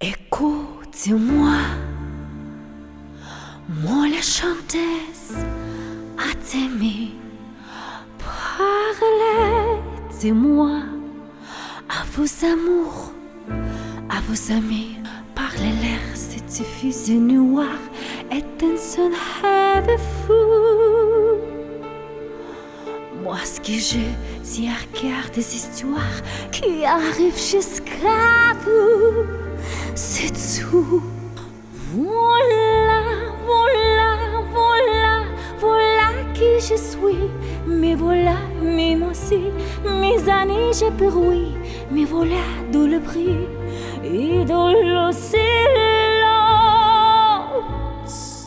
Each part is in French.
Écoute-moi, moi la chanteuse à t'aimer. Parlez-moi à vos amours, à vos amis. Parlez-leur, cette fusée noire est un son rêve fou. Moi, ce que c'est à regarder des histoires qui arrivent jusqu'à vous. C'est tout. Voilà, voilà, voilà, voilà qui je suis. Mais voilà, mais moi aussi, mes années j'ai péri. Mais voilà d'où le prix et dans le silence.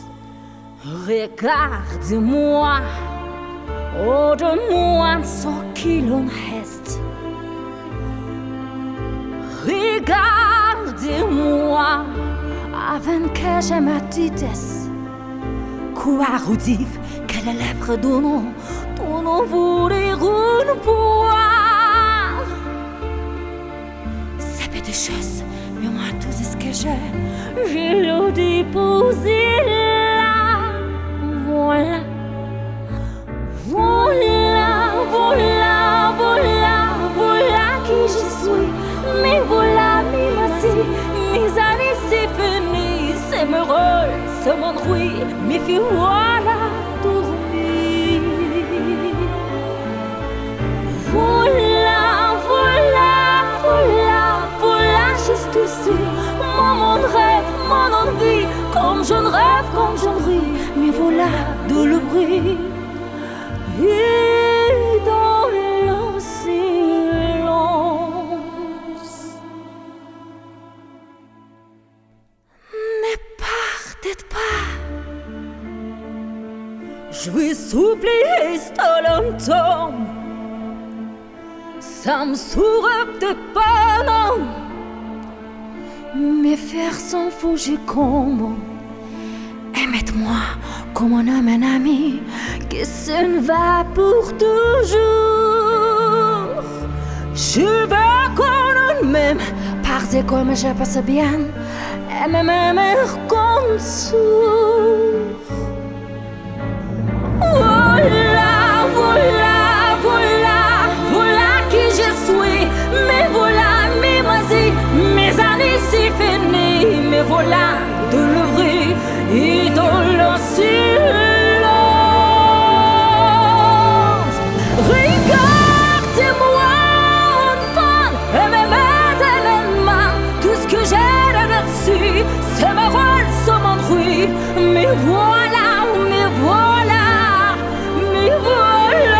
Regarde-moi, oh de moi ce qu'il en reste. Regardez-moi avant que je ma vitesse. Quoi redire que les lèvres donnent voulez une poire. Ça fait des choses, mais moi tout ce que j'ai le déposé là. Voilà, voilà, voilà, voilà, voilà qui je suis. Mais voilà, mais merci, mes années c'est fini, c'est heureux, c'est mon bruit, mais puis voilà, dormir. Voilà, voilà, voilà, voilà, juste ici, mon rêve, mon envie, comme je rêve, comme je ris, mais voilà, de le bruit. Et dans le silence. Ne partez pas. Je vais supplier ça longtemps. Ça me souhaite de pas, non. Mes fers sont fougus comme. Aimez-moi comme un homme, un ami, que ce ne va pour toujours. Je veux qu'on m'aime, parce que je passe bien, et même comme sourd. Voilà, voilà, voilà, voilà qui je suis. Mais voilà, mais vas-y, mes années c'est fini. Mais voilà, de l'ouvrir et de le silence. Regarde-moi, enfant, et même tout ce que j'ai là-dessus, c'est ma rôle, c'est mon bruit. Mais voilà, mais voilà, mais voilà.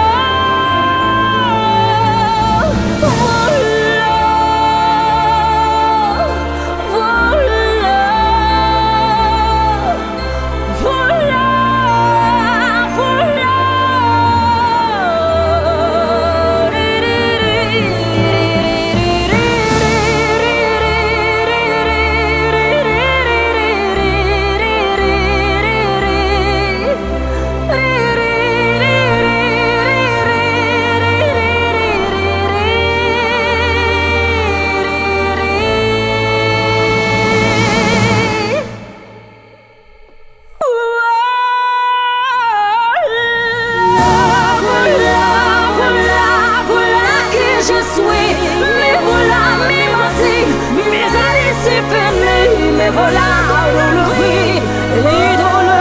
Mais voilà, dans le bruit et dans le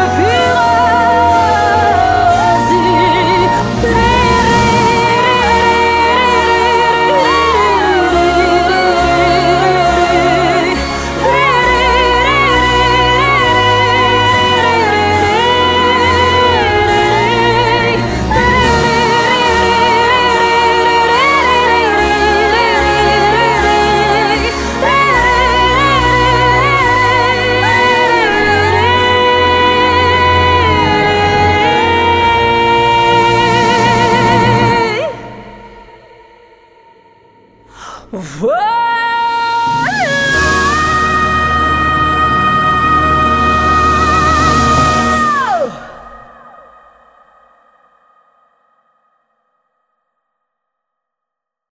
Voilà.